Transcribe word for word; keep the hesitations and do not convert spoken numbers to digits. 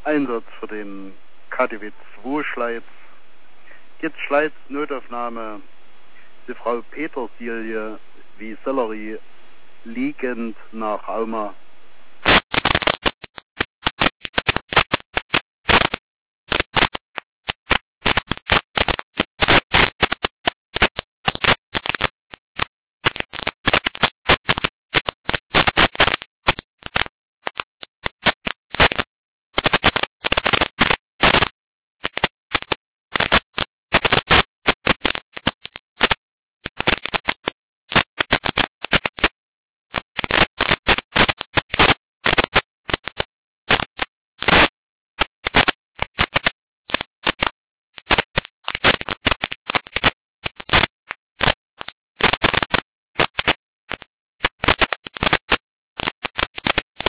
Einsatz für den K D W zwei Schleiz. Jetzt Schleiz Notaufnahme. Die Frau Petersilie wie Sellerie liegend nach Auma